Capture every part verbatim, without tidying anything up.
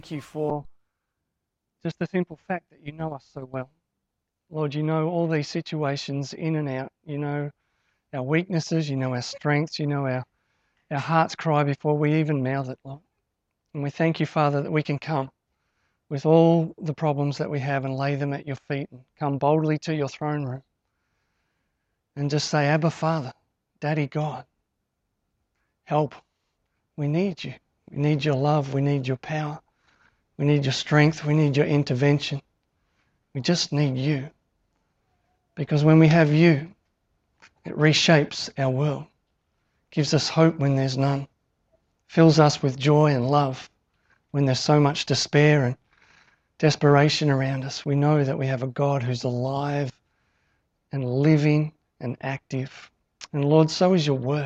Thank you for just the simple fact that you know us so well. Lord, you know all these situations in and out. You know our weaknesses, you know our strengths, you know our, our heart's cry before we even mouth it, Lord. And we thank you, Father, that we can come with all the problems that we have and lay them at your feet and come boldly to your throne room and just say, Abba, Father, Daddy God, help. We need you. We need your love. We need your power. We need your strength. We need your intervention. We just need you. Because when we have you, it reshapes our world, gives us hope when there's none, fills us with joy and love when there's so much despair and desperation around us. We know that we have a God who's alive and living and active. And Lord, so is your word.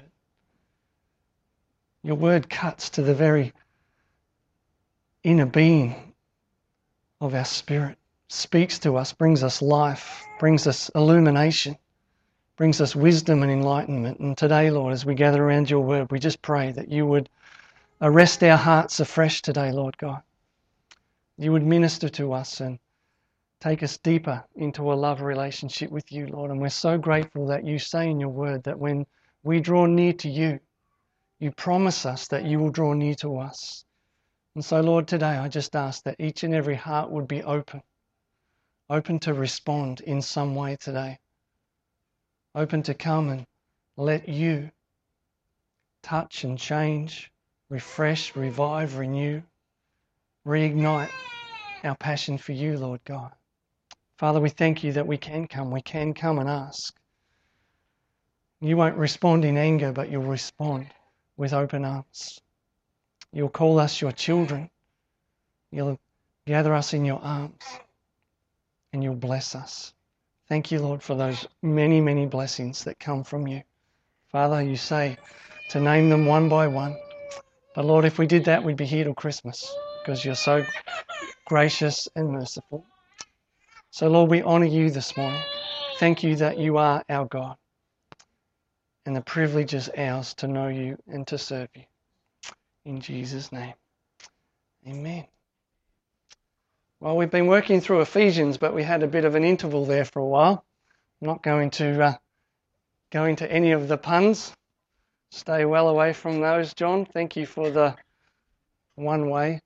Your word cuts to the very inner being of our spirit, speaks to us, brings us life, brings us illumination, brings us wisdom and enlightenment. And today, Lord, as we gather around your word, we just pray that you would arrest our hearts afresh today, Lord God. You would minister to us and take us deeper into a love relationship with you, Lord. And we're so grateful that you say in your word that when we draw near to you, you promise us that you will draw near to us. And so, Lord, today I just ask that each and every heart would be open, open to respond in some way today, open to come and let you touch and change, refresh, revive, renew, reignite our passion for you, Lord God. Father, we thank you that we can come, we can come and ask. You won't respond in anger, but you'll respond with open arms. You'll call us your children. You'll gather us in your arms and you'll bless us. Thank you, Lord, for those many, many blessings that come from you. Father, you say to name them one by one. But Lord, if we did that, we'd be here till Christmas because you're so gracious and merciful. So Lord, we honour you this morning. Thank you that you are our God. And the privilege is ours to know you and to serve you. In Jesus' name, amen. Well, we've been working through Ephesians, but we had a bit of an interval there for a while. I'm not going to uh, go into any of the puns. Stay well away from those, John. Thank you for the one way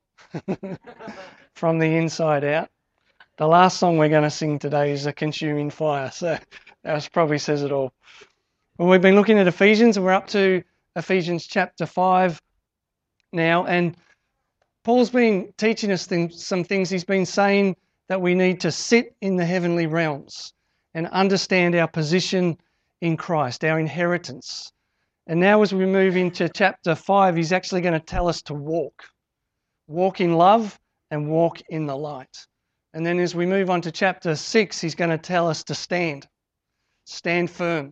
from the inside out. The last song we're going to sing today is A Consuming Fire, so that probably says it all. Well, we've been looking at Ephesians, and we're up to Ephesians chapter five now, and Paul's been teaching us things, some things. He's been saying that we need to sit in the heavenly realms and understand our position in Christ, our inheritance. And now as we move into chapter five, he's actually going to tell us to walk. Walk in love and walk in the light. And then as we move on to chapter six, he's going to tell us to stand. Stand firm.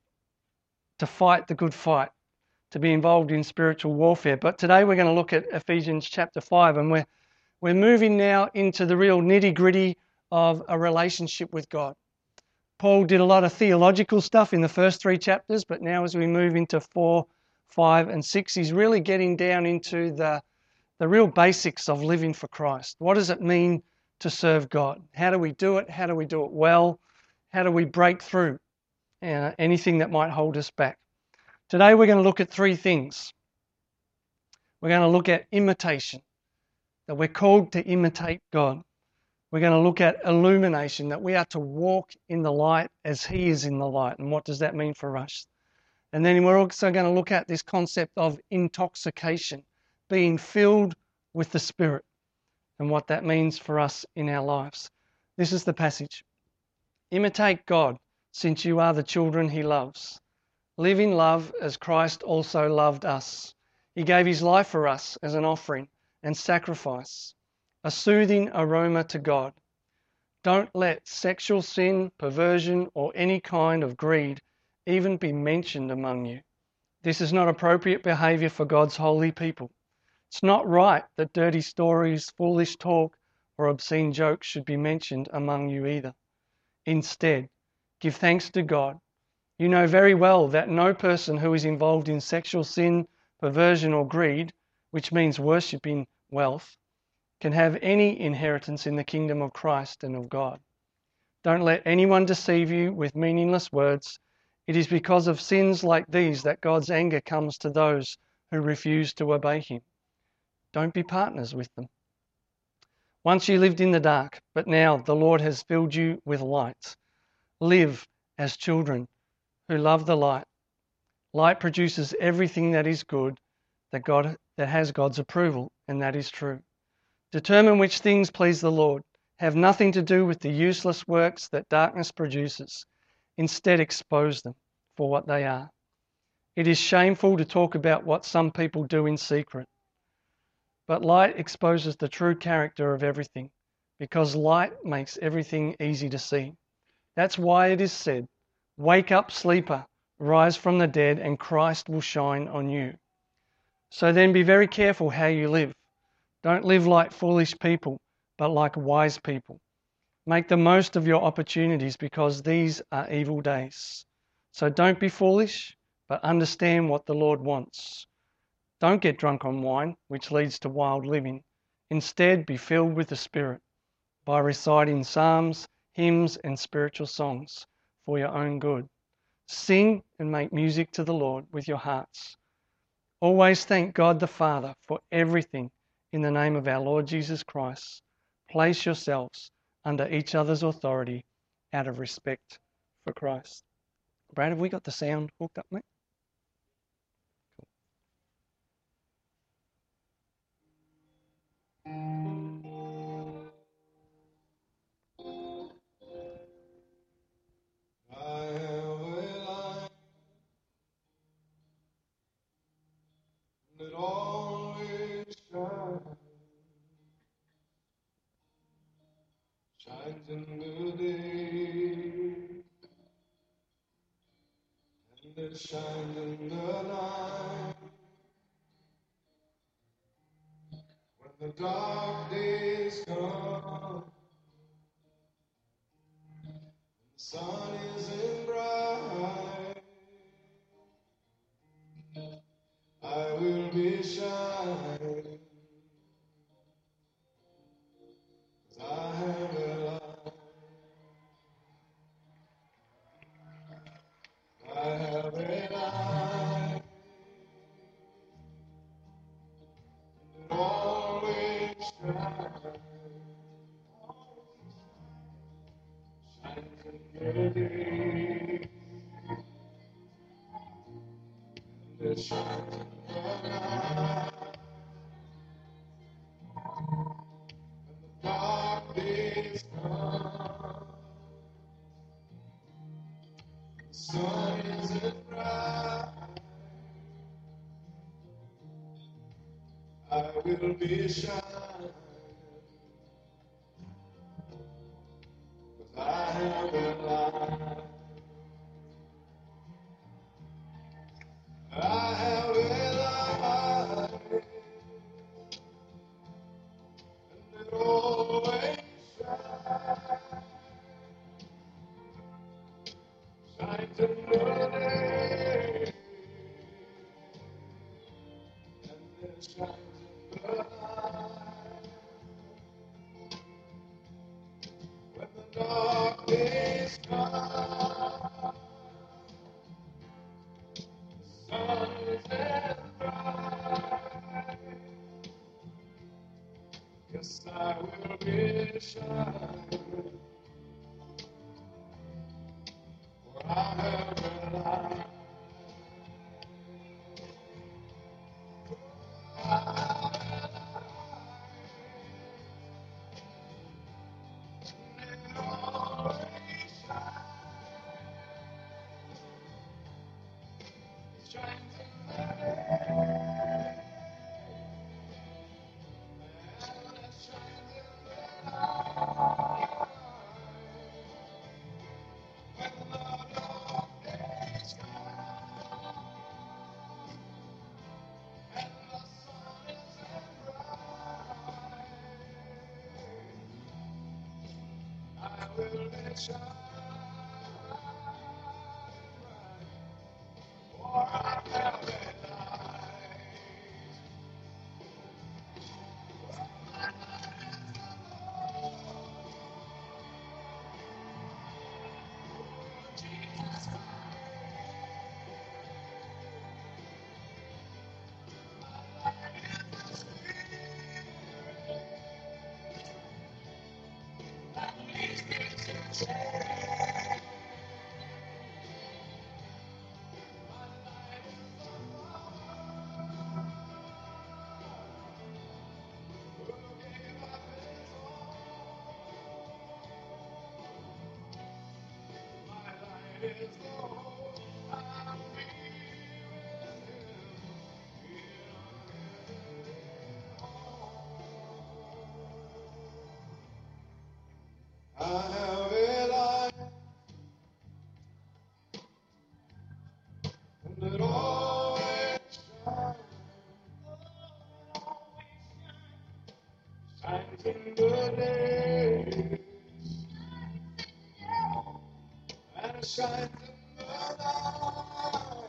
To fight the good fight. To be involved in spiritual warfare. But today we're going to look at Ephesians chapter five, and we're, we're moving now into the real nitty-gritty of a relationship with God. Paul did a lot of theological stuff in the first three chapters, but now as we move into four, five, and six, he's really getting down into the, the real basics of living for Christ. What does it mean to serve God? How do we do it? How do we do it well? How do we break through uh, anything that might hold us back? Today we're going to look at three things. We're going to look at imitation, that we're called to imitate God. We're going to look at illumination, that we are to walk in the light as He is in the light. And what does that mean for us? And then we're also going to look at this concept of intoxication, being filled with the Spirit, and what that means for us in our lives. This is the passage. Imitate God, since you are the children He loves. Live in love as Christ also loved us. He gave His life for us as an offering and sacrifice, a soothing aroma to God. Don't let sexual sin, perversion, or any kind of greed even be mentioned among you. This is not appropriate behavior for God's holy people. It's not right that dirty stories, foolish talk, or obscene jokes should be mentioned among you either. Instead, give thanks to God. You know very well that no person who is involved in sexual sin, perversion, or greed, which means worshipping wealth, can have any inheritance in the kingdom of Christ and of God. Don't let anyone deceive you with meaningless words. It is because of sins like these that God's anger comes to those who refuse to obey him. Don't be partners with them. Once you lived in the dark, but now the Lord has filled you with light. Live as children who love the light. Light produces everything that is good, that God that has God's approval, and that is true. Determine which things please the Lord. Have nothing to do with the useless works that darkness produces. Instead, expose them for what they are. It is shameful to talk about what some people do in secret. But light exposes the true character of everything, because light makes everything easy to see. That's why it is said, "Wake up, sleeper, rise from the dead, and Christ will shine on you." So then be very careful how you live. Don't live like foolish people, but like wise people. Make the most of your opportunities, because these are evil days. So don't be foolish, but understand what the Lord wants. Don't get drunk on wine, which leads to wild living. Instead, be filled with the Spirit by reciting psalms, hymns, and spiritual songs for your own good. Sing and make music to the Lord with your hearts. Always thank God the Father for everything in the name of our Lord Jesus Christ. Place yourselves under each other's authority out of respect for Christ. Brad, have we got the sound hooked up, mate? That always shines, shines in the day, and it shines in the night. When the dark days come, the sun isn't bright, I will be shining, 'cause I have a light. I have a light that always shines, shines in the day, and it shines in the night. Dark days come, the sun isn't bright, I will be shining, 'cause I have a light. I have a light, and it always shines, shines in the day, and it shines in the night. When the dark days come, the sun isn't bright, yes, I will be shining, for I have a light. It always shines in the day, and it shines in the night. When the dark days come, and the sun isn't bright, I will be shining bright, for I have a light. I have a light, and it always shines, shines in the day, and it shines in the night,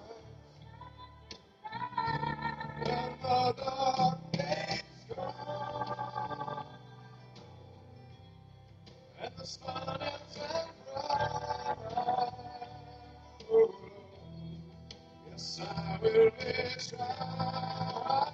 and the dark days come, and the sun is bright. Oh, yes, I will be strong.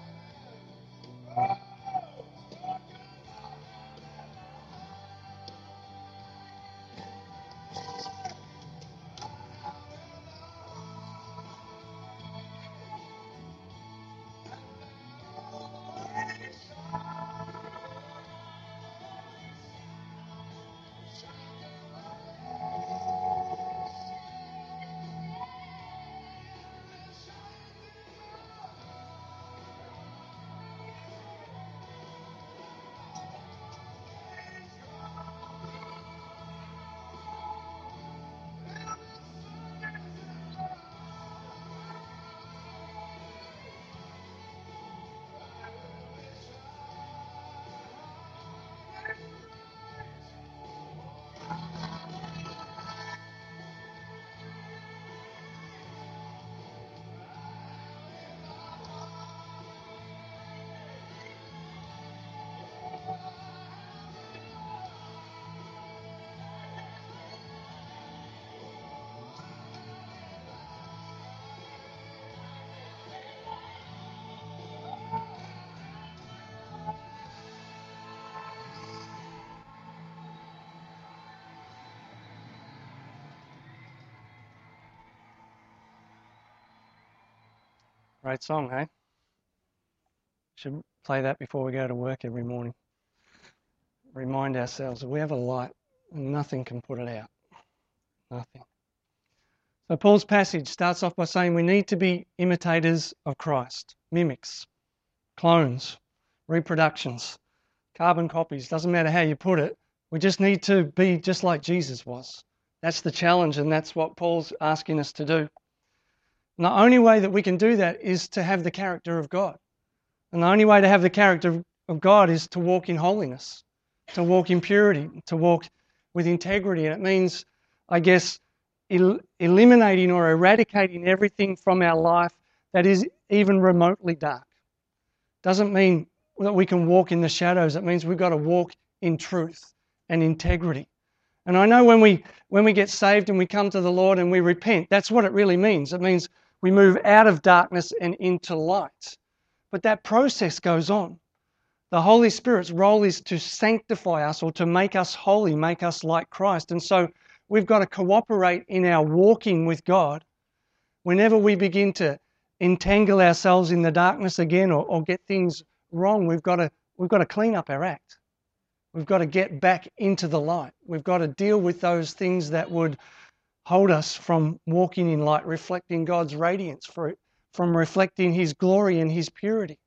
Great song, hey? Should play that before we go to work every morning. Remind ourselves that we have a light and nothing can put it out. Nothing. So Paul's passage starts off by saying we need to be imitators of Christ, mimics, clones, reproductions, carbon copies. Doesn't matter how you put it. We just need to be just like Jesus was. That's the challenge, and that's what Paul's asking us to do. And the only way that we can do that is to have the character of God. And the only way to have the character of God is to walk in holiness, to walk in purity, to walk with integrity. And it means, I guess, el- eliminating or eradicating everything from our life that is even remotely dark. Doesn't mean that we can walk in the shadows. It means we've got to walk in truth and integrity. And I know when we when we get saved and we come to the Lord and we repent, that's what it really means. It means we move out of darkness and into light. But that process goes on. The Holy Spirit's role is to sanctify us or to make us holy, make us like Christ. And so we've got to cooperate in our walking with God. Whenever we begin to entangle ourselves in the darkness again or, or get things wrong, we've got to we've got to clean up our act. We've got to get back into the light. We've got to deal with those things that would hold us from walking in light, reflecting God's radiance, for, from reflecting His glory and His purity.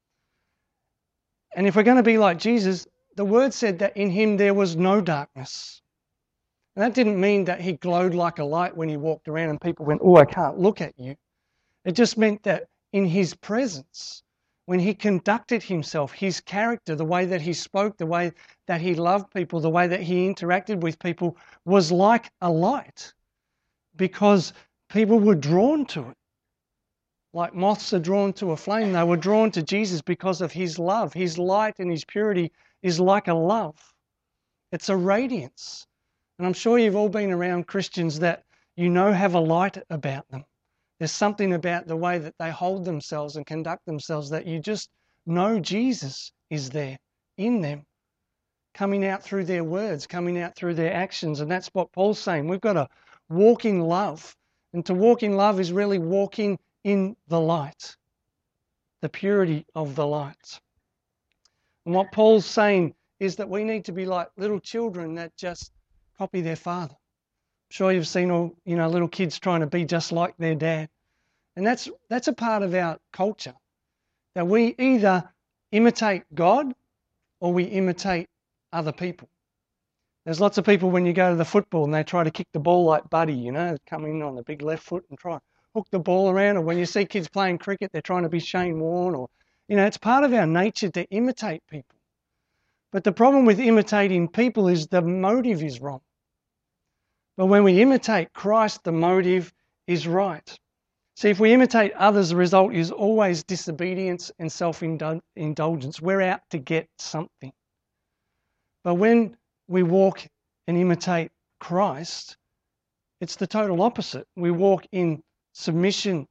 And if we're going to be like Jesus, the Word said that in Him there was no darkness. And that didn't mean that He glowed like a light when He walked around and people went, "Oh, I can't look at you." It just meant that in His presence, when He conducted Himself, His character, the way that He spoke, the way that He loved people, the way that He interacted with people was like a light, because people were drawn to it. Like moths are drawn to a flame, they were drawn to Jesus because of His love. His light and His purity is like a love. It's a radiance. And I'm sure you've all been around Christians that you know have a light about them. There's something about the way that they hold themselves and conduct themselves that you just know Jesus is there in them. coming out through their words, coming out through their actions. And that's what Paul's saying. We've got to walk in love. And to walk in love is really walking in the light, the purity of the light. And what Paul's saying is that we need to be like little children that just copy their father. I'm sure you've seen all, you know, little kids trying to be just like their dad. And that's that's a part of our culture, that we either imitate God or we imitate other people. There's lots of people when you go to the football and they try to kick the ball like Buddy, you know, come in on the big left foot and try and hook the ball around. Or when you see kids playing cricket, they're trying to be Shane Warne. Or, you know, it's part of our nature to imitate people. But the problem with imitating people is the motive is wrong. But when we imitate Christ, the motive is right. See, if we imitate others, the result is always disobedience and self-indulgence. We're out to get something. But when we walk and imitate Christ, it's the total opposite. We walk in submission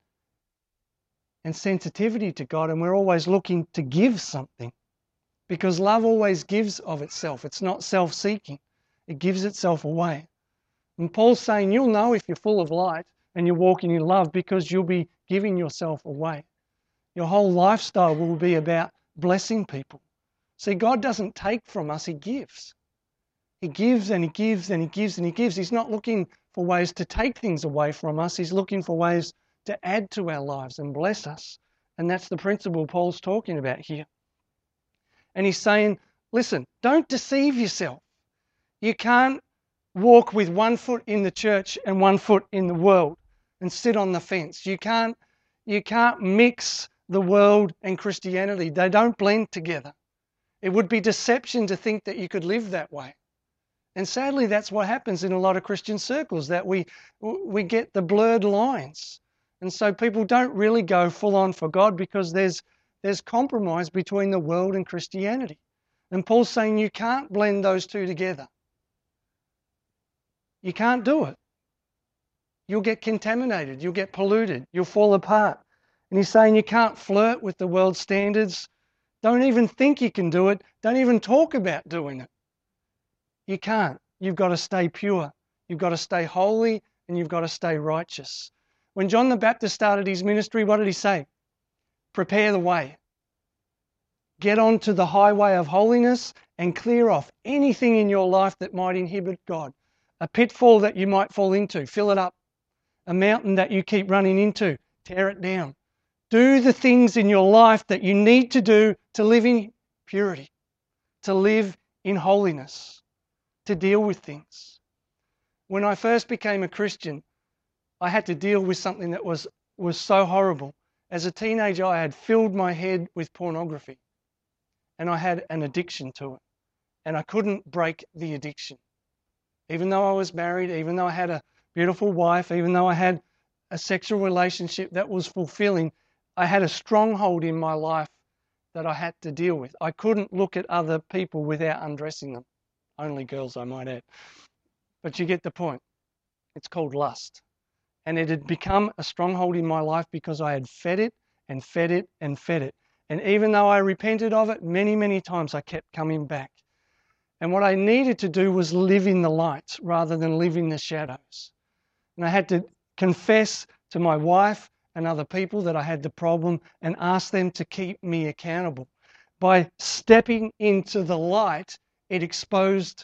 and sensitivity to God, and we're always looking to give something. Because love always gives of itself. It's not self-seeking. It gives itself away. And Paul's saying you'll know if you're full of light and you're walking in love because you'll be giving yourself away. Your whole lifestyle will be about blessing people. See, God doesn't take from us, He gives. He gives and He gives and He gives and He gives. He's not looking for ways to take things away from us. He's looking for ways to add to our lives and bless us. And that's the principle Paul's talking about here. And he's saying, listen, don't deceive yourself. You can't walk with one foot in the church and one foot in the world and sit on the fence. You can't, you can't mix the world and Christianity. They don't blend together. It would be deception to think that you could live that way. And sadly, that's what happens in a lot of Christian circles, that we, we get the blurred lines. And so people don't really go full on for God because there's There's compromise between the world and Christianity. And Paul's saying you can't blend those two together. You can't do it. You'll get contaminated. You'll get polluted. You'll fall apart. And he's saying you can't flirt with the world's standards. Don't even think you can do it. Don't even talk about doing it. You can't. You've got to stay pure. You've got to stay holy and you've got to stay righteous. When John the Baptist started his ministry, what did he say? Prepare the way. Get onto the highway of holiness and clear off anything in your life that might inhibit God. A pitfall that you might fall into, fill it up. A mountain that you keep running into, tear it down. Do the things in your life that you need to do to live in purity, to live in holiness, to deal with things. When I first became a Christian, I had to deal with something that was, was so horrible. As a teenager, I had filled my head with pornography and I had an addiction to it. And I couldn't break the addiction. Even though I was married, even though I had a beautiful wife, even though I had a sexual relationship that was fulfilling, I had a stronghold in my life that I had to deal with. I couldn't look at other people without undressing them. Only girls, I might add. But you get the point. It's called lust. And it had become a stronghold in my life because I had fed it and fed it and fed it. And even though I repented of it many, many times, I kept coming back. And what I needed to do was live in the light rather than live in the shadows. And I had to confess to my wife and other people that I had the problem and ask them to keep me accountable. By stepping into the light, it exposed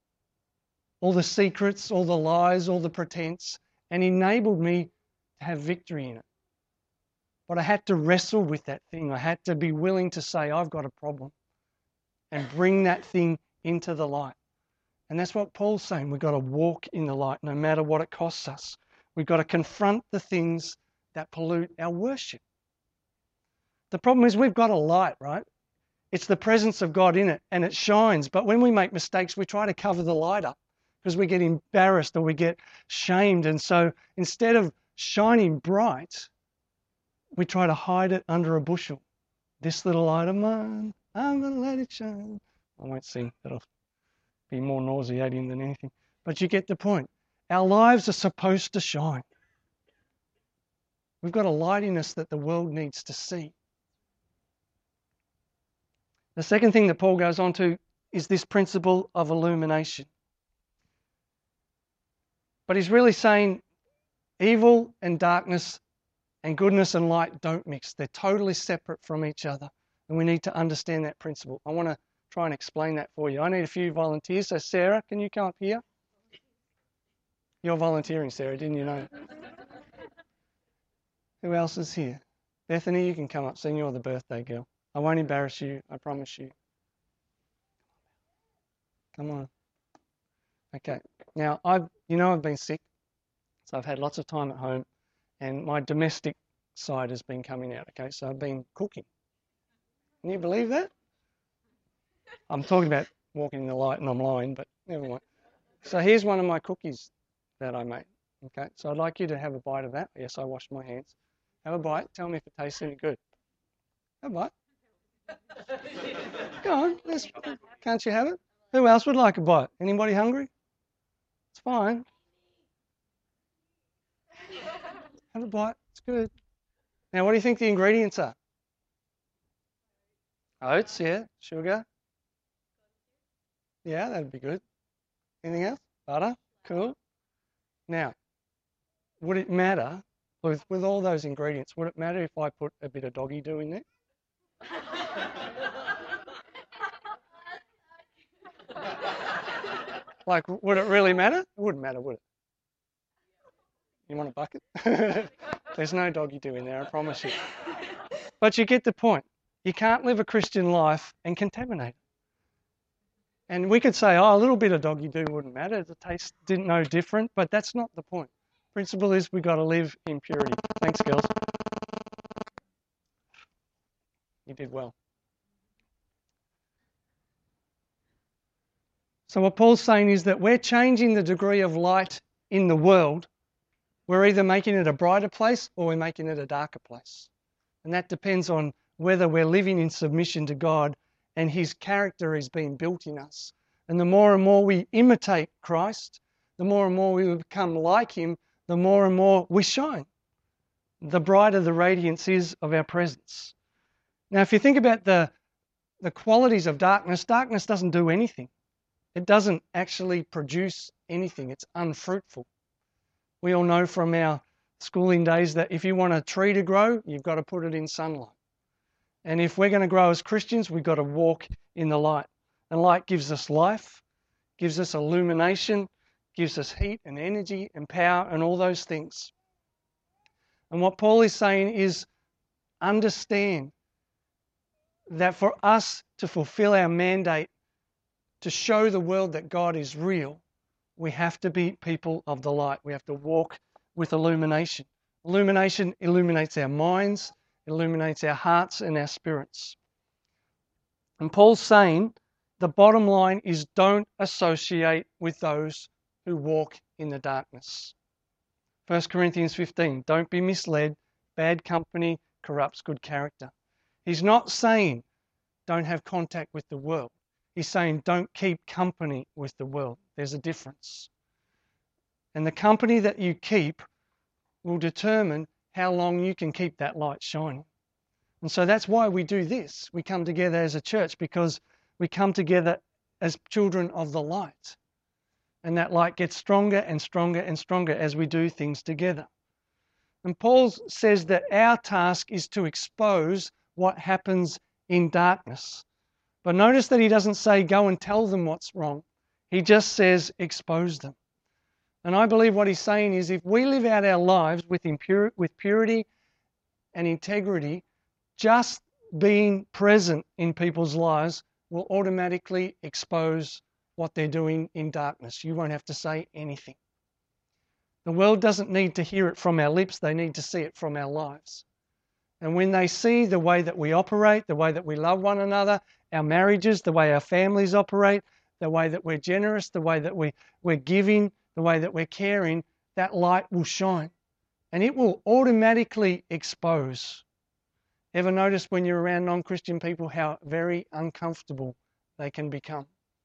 all the secrets, all the lies, all the pretense, and enabled me to have victory in it. But I had to wrestle with that thing. I had to be willing to say, I've got a problem, and bring that thing into the light. And that's what Paul's saying. We've got to walk in the light no matter what it costs us. We've got to confront the things that pollute our worship. The problem is we've got a light, right? It's the presence of God in it, and it shines. But when we make mistakes, we try to cover the light up because we get embarrassed or we get shamed. And so instead of shining bright, we try to hide it under a bushel. This little light of mine, I'm going to let it shine. I won't sing. That'll be more nauseating than anything. But you get the point. Our lives are supposed to shine. We've got a light in us that the world needs to see. The second thing that Paul goes on to is this principle of illumination. But he's really saying evil and darkness and goodness and light don't mix. They're totally separate from each other. And we need to understand that principle. I want to try and explain that for you. I need a few volunteers. So Sarah, can you come up here? You're volunteering, Sarah, didn't you know? Who else is here? Bethany, you can come up, seeing you're the birthday girl. I won't embarrass you, I promise you. Come on. Okay. Now, I've, you know I've been sick, so I've had lots of time at home, and my domestic side has been coming out, okay? So I've been cooking. Can you believe that? I'm talking about walking in the light and I'm lying, but never mind. So here's one of my cookies that I made, okay? So I'd like you to have a bite of that. Yes, I washed my hands. Have a bite. Tell me if it tastes any good. Have a bite. Go on. Let's, can't you have it? Who else would like a bite? Anybody hungry? It's fine. Have a bite. It's good. Now, what do you think the ingredients are? Oats, yeah. Sugar. Yeah, that'd be good. Anything else? Butter. Cool. Now, would it matter, with, with all those ingredients, would it matter if I put a bit of doggy do in there? Like, would it really matter? It wouldn't matter, would it? You want a bucket? There's no doggy do in there, I promise you. But you get the point. You can't live a Christian life and contaminate it. And we could say, oh, a little bit of doggy do wouldn't matter. The taste didn't know different, but that's not the point. Principle is we've got to live in purity. Thanks, girls. You did well. So what Paul's saying is that we're changing the degree of light in the world. We're either making it a brighter place or we're making it a darker place. And that depends on whether we're living in submission to God and His character is being built in us. And the more and more we imitate Christ, the more and more we become like Him, the more and more we shine. The brighter the radiance is of our presence. Now, if you think about the, the qualities of darkness, darkness doesn't do anything. It doesn't actually produce anything. It's unfruitful. We all know from our schooling days that if you want a tree to grow, you've got to put it in sunlight. And if we're going to grow as Christians, we've got to walk in the light. And light gives us life, gives us illumination, gives us heat and energy and power and all those things. And what Paul is saying is understand that for us to fulfill our mandate to show the world that God is real, we have to be people of the light. We have to walk with illumination. Illumination illuminates our minds, illuminates our hearts and our spirits. And Paul's saying the bottom line is don't associate with those who walk in the darkness. First Corinthians fifteen, don't be misled. Bad company corrupts good character. He's not saying don't have contact with the world. He's saying don't keep company with the world. There's a difference. And the company that you keep will determine how long you can keep that light shining. And so that's why we do this. We come together as a church because we come together as children of the light. And that light gets stronger and stronger and stronger as we do things together. And Paul says that our task is to expose what happens in darkness. But notice that he doesn't say go and tell them what's wrong. He just says expose them. And I believe what he's saying is if we live out our lives with, impur- with purity and integrity, just being present in people's lives will automatically expose what they're doing in darkness. You won't have to say anything. The world doesn't need to hear it from our lips, they need to see it from our lives. And when they see the way that we operate, the way that we love one another, our marriages, the way our families operate, the way that we're generous, the way that we, we're giving, the way that we're caring, that light will shine. And it will automatically expose. Ever notice when you're around non-Christian people how very uncomfortable they can become?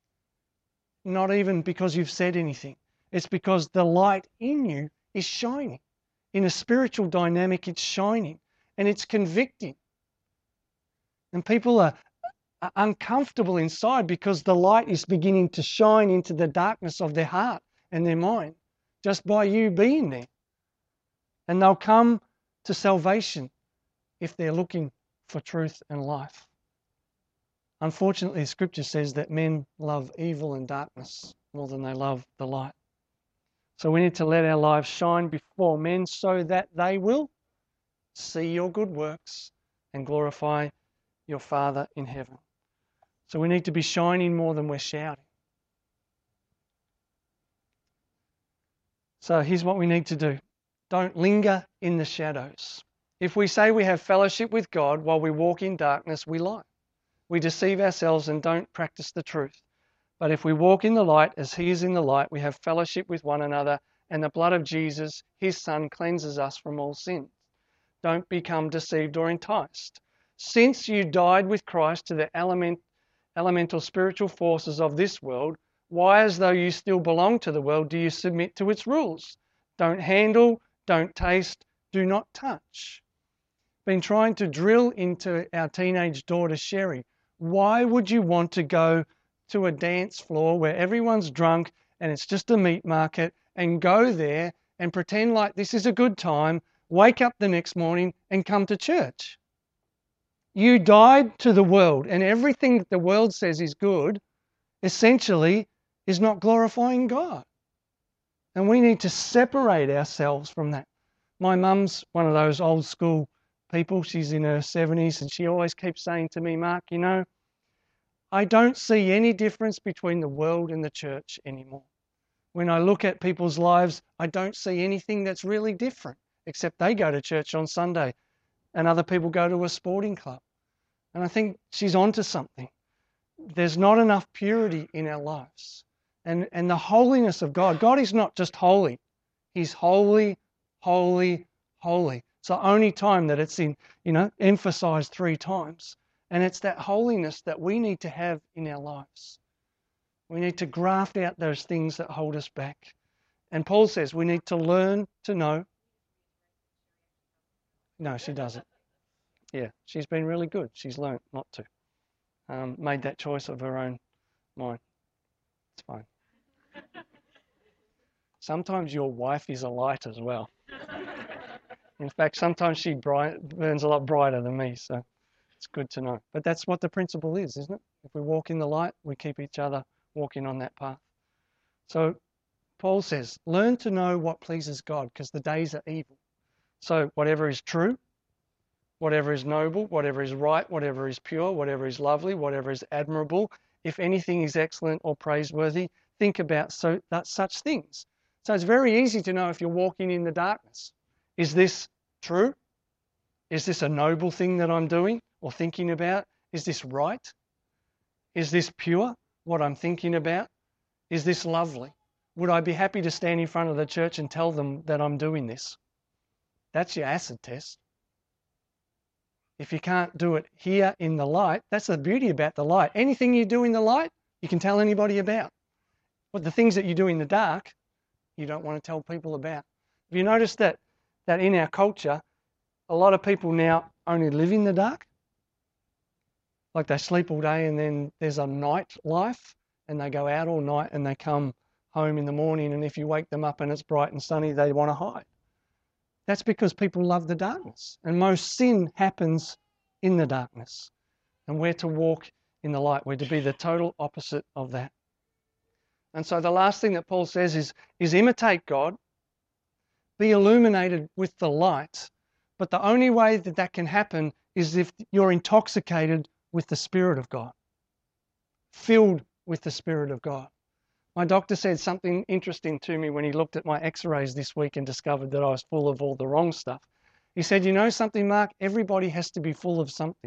Not even because you've said anything. It's because the light in you is shining. In a spiritual dynamic, it's shining. And it's convicting. And people are, uh, uncomfortable inside because the light is beginning to shine into the darkness of their heart and their mind just by you being there. And they'll come to salvation if they're looking for truth and life. Unfortunately, Scripture says that men love evil and darkness more than they love the light. So we need to let our lives shine before men so that they will see your good works and glorify your Father in heaven. So we need to be shining more than we're shouting. So here's what we need to do. Don't linger in the shadows. If we say we have fellowship with God while we walk in darkness, we lie. We deceive ourselves and don't practice the truth. But if we walk in the light as He is in the light, we have fellowship with one another, and the blood of Jesus, His Son, cleanses us from all sin. Don't become deceived or enticed. Since you died with Christ to the element, elemental spiritual forces of this world, why, as though you still belong to the world, do you submit to its rules? Don't handle, don't taste, do not touch. Been trying to drill into our teenage daughter Sherry. Why would you want to go to a dance floor where everyone's drunk and it's just a meat market and go there and pretend like this is a good time, wake up the next morning and come to church? You died to the world, and everything that the world says is good essentially is not glorifying God. And we need to separate ourselves from that. My mum's one of those old school people. She's in her seventies and she always keeps saying to me, Mark, you know, I don't see any difference between the world and the church anymore. When I look at people's lives, I don't see anything that's really different, except they go to church on Sunday and other people go to a sporting club. And I think she's onto something. There's not enough purity in our lives. And, and the holiness of God. God is not just holy. He's holy, holy, holy. It's the only time that it's in, you know, emphasized three times. And it's that holiness that we need to have in our lives. We need to graft out those things that hold us back. And Paul says we need to learn to know. No, she doesn't. Yeah, she's been really good. She's learnt not to. Um, made that choice of her own mind. It's fine. Sometimes your wife is a light as well. In fact, sometimes she bright, burns a lot brighter than me, so it's good to know. But that's what the principle is, isn't it? If we walk in the light, we keep each other walking on that path. So Paul says, learn to know what pleases God, because the days are evil. So whatever is true, whatever is noble, whatever is right, whatever is pure, whatever is lovely, whatever is admirable, if anything is excellent or praiseworthy, think about so that such things. So it's very easy to know if you're walking in the darkness. Is this true? Is this a noble thing that I'm doing or thinking about? Is this right? Is this pure, what I'm thinking about? Is this lovely? Would I be happy to stand in front of the church and tell them that I'm doing this? That's your acid test. If you can't do it here in the light, that's the beauty about the light. Anything you do in the light, you can tell anybody about. But the things that you do in the dark, you don't want to tell people about. Have you noticed that, that in our culture, a lot of people now only live in the dark? Like they sleep all day and then there's a night life and they go out all night and they come home in the morning, and if you wake them up and it's bright and sunny, they want to hide. That's because people love the darkness, and most sin happens in the darkness. And we're to walk in the light. We're to be the total opposite of that. And so the last thing that Paul says is, is imitate God, be illuminated with the light, but the only way that that can happen is if you're intoxicated with the Spirit of God, filled with the Spirit of God. My doctor said something interesting to me when he looked at my x-rays this week and discovered that I was full of all the wrong stuff. He said, you know something, Mark? Everybody has to be full of something.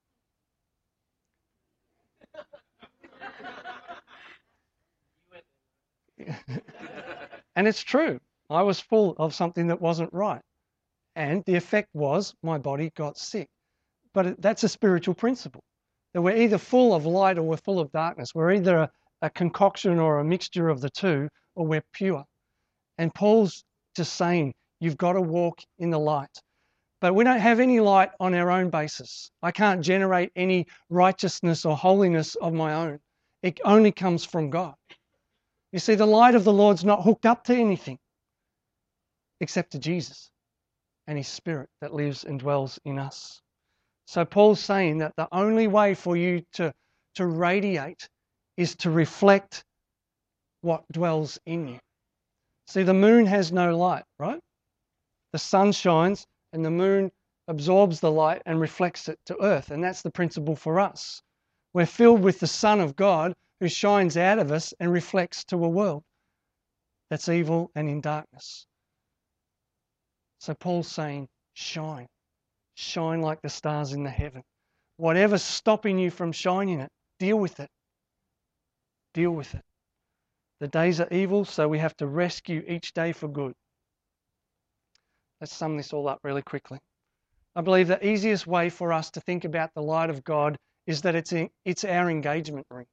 And it's true. I was full of something that wasn't right. And the effect was my body got sick. But that's a spiritual principle. That we're either full of light or we're full of darkness. We're either a, a concoction or a mixture of the two, or we're pure. And Paul's just saying, you've got to walk in the light. But we don't have any light on our own basis. I can't generate any righteousness or holiness of my own. It only comes from God. You see, the light of the Lord's not hooked up to anything except to Jesus and His Spirit that lives and dwells in us. So Paul's saying that the only way for you to, to radiate is to reflect what dwells in you. See, the moon has no light, right? The sun shines and the moon absorbs the light and reflects it to earth. And that's the principle for us. We're filled with the Son of God who shines out of us and reflects to a world that's evil and in darkness. So Paul's saying, shine. Shine like the stars in the heaven. Whatever's stopping you from shining it, deal with it. Deal with it. The days are evil, so we have to rescue each day for good. Let's sum this all up really quickly. I believe the easiest way for us to think about the light of God is that it's, a, it's our engagement ring.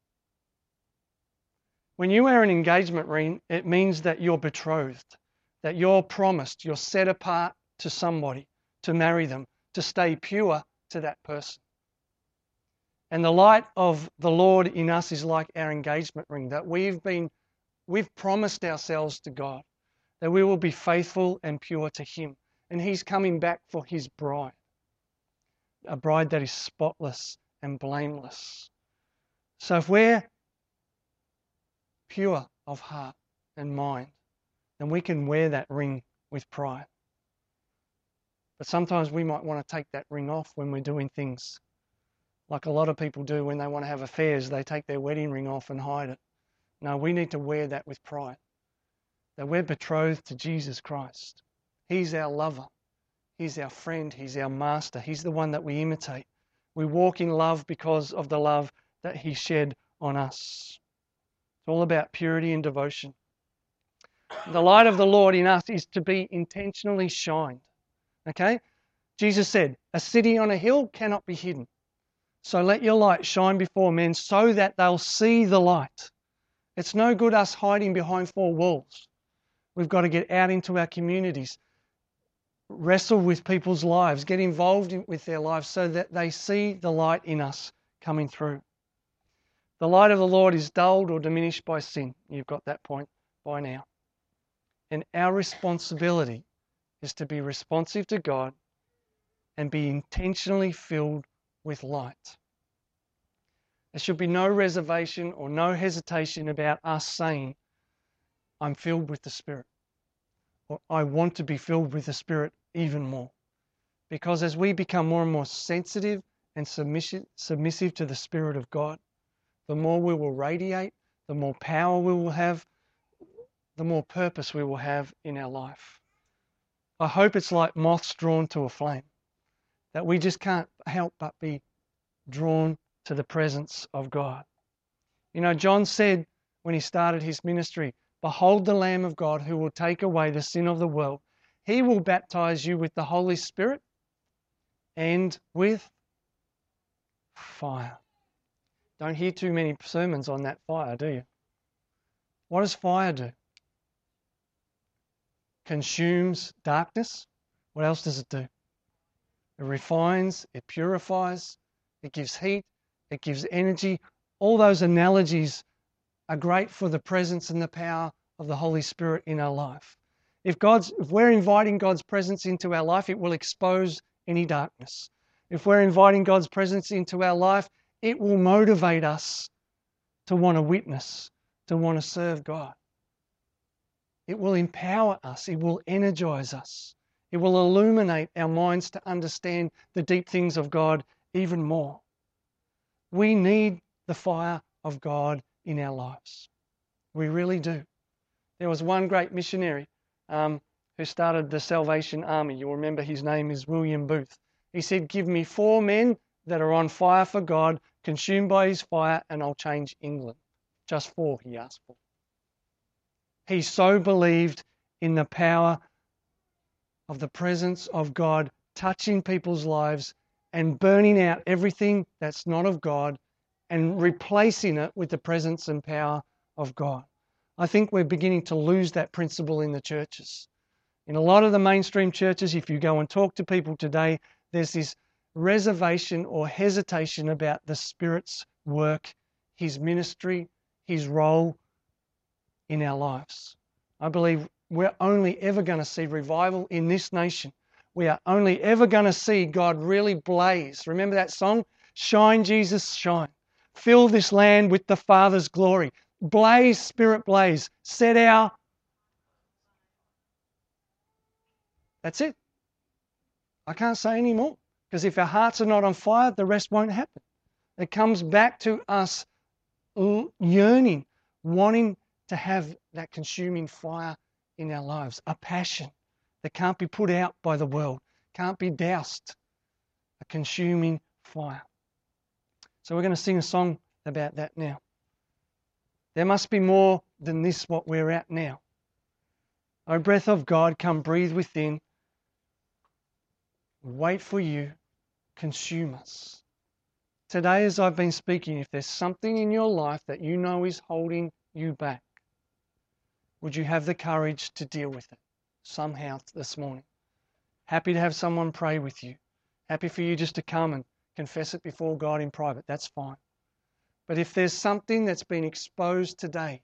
When you wear an engagement ring, it means that you're betrothed, that you're promised, you're set apart to somebody, to marry them, to stay pure to that person. And the light of the Lord in us is like our engagement ring, that we've been, we've promised ourselves to God, that we will be faithful and pure to Him. And He's coming back for His bride, a bride that is spotless and blameless. So if we're pure of heart and mind, then we can wear that ring with pride. But sometimes we might want to take that ring off when we're doing things like a lot of people do when they want to have affairs. They take their wedding ring off and hide it. No, we need to wear that with pride, that we're betrothed to Jesus Christ. He's our lover. He's our friend. He's our master. He's the one that we imitate. We walk in love because of the love that He shed on us. It's all about purity and devotion. The light of the Lord in us is to be intentionally shined. Okay? Jesus said, a city on a hill cannot be hidden. So let your light shine before men so that they'll see the light. It's no good us hiding behind four walls. We've got to get out into our communities, wrestle with people's lives, get involved in, with their lives so that they see the light in us coming through. The light of the Lord is dulled or diminished by sin. You've got that point by now. And our responsibility is to be responsive to God and be intentionally filled with light. There should be no reservation or no hesitation about us saying, I'm filled with the Spirit, or I want to be filled with the Spirit even more. Because as we become more and more sensitive and submissive, submissive to the Spirit of God, the more we will radiate, the more power we will have, the more purpose we will have in our life. I hope it's like moths drawn to a flame, that we just can't help but be drawn to the presence of God. You know, John said when he started his ministry, behold the Lamb of God who will take away the sin of the world. He will baptize you with the Holy Spirit and with fire. Don't hear too many sermons on that fire, do you? What does fire do? Consumes darkness. What else does it do? It refines, it purifies, it gives heat, it gives energy. All those analogies are great for the presence and the power of the Holy Spirit in our life. If God's, if we're inviting God's presence into our life, it will expose any darkness. If we're inviting God's presence into our life, it will motivate us to want to witness, to want to serve God. It will empower us. It will energize us. It will illuminate our minds to understand the deep things of God even more. We need the fire of God in our lives. We really do. There was one great missionary um, who started the Salvation Army. You'll remember his name is William Booth. He said, give me four men that are on fire for God, consumed by His fire, and I'll change England. Just four, he asked for. He so believed in the power of the presence of God touching people's lives and burning out everything that's not of God and replacing it with the presence and power of God. I think we're beginning to lose that principle in the churches. In a lot of the mainstream churches, if you go and talk to people today, there's this reservation or hesitation about the Spirit's work, His ministry, His role in our lives. I believe we're only ever going to see revival in this nation. We are only ever going to see God really blaze. Remember that song? Shine, Jesus, shine. Fill this land with the Father's glory. Blaze, Spirit, blaze. Set our... That's it. I can't say any more. Because if our hearts are not on fire, the rest won't happen. It comes back to us yearning, wanting to have that consuming fire in our lives, a passion that can't be put out by the world, can't be doused, a consuming fire. So we're going to sing a song about that now. There must be more than this what we're at now. O breath of God, come breathe within. Wait for you, consume us. Today, as I've been speaking, if there's something in your life that you know is holding you back, would you have the courage to deal with it somehow this morning? Happy to have someone pray with you. Happy for you just to come and confess it before God in private. That's fine. But if there's something that's been exposed today,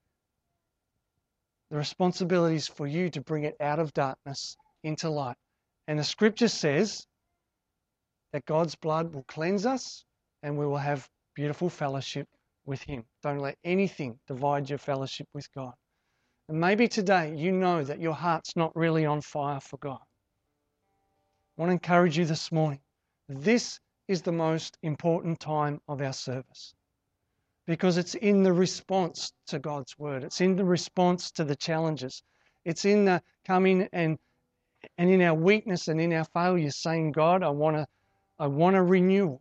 the responsibility is for you to bring it out of darkness into light. And the scripture says that God's blood will cleanse us and we will have beautiful fellowship with Him. Don't let anything divide your fellowship with God. And maybe today you know that your heart's not really on fire for God. I want to encourage you this morning. This is the most important time of our service because it's in the response to God's word. It's in the response to the challenges. It's in the coming and and in our weakness and in our failures saying, God, I want to I want a renewal.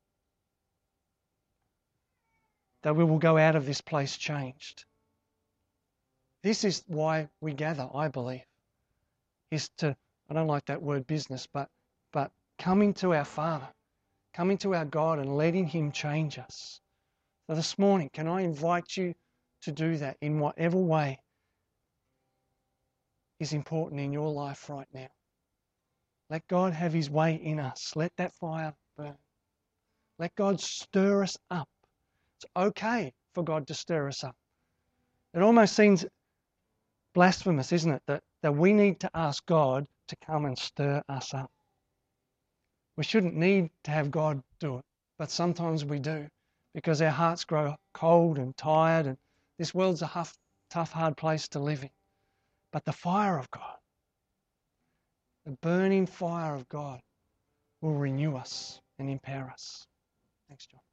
That we will go out of this place changed. This is why we gather, I believe, is to, I don't like that word business, but, but coming to our Father, coming to our God and letting Him change us. So this morning, can I invite you to do that in whatever way is important in your life right now? Let God have His way in us. Let that fire burn. Let God stir us up. It's okay for God to stir us up. It almost seems blasphemous, isn't it? That, that we need to ask God to come and stir us up. We shouldn't need to have God do it, but sometimes we do because our hearts grow cold and tired and this world's a tough, tough, hard place to live in. But the fire of God, the burning fire of God will renew us and empower us. Thanks, John.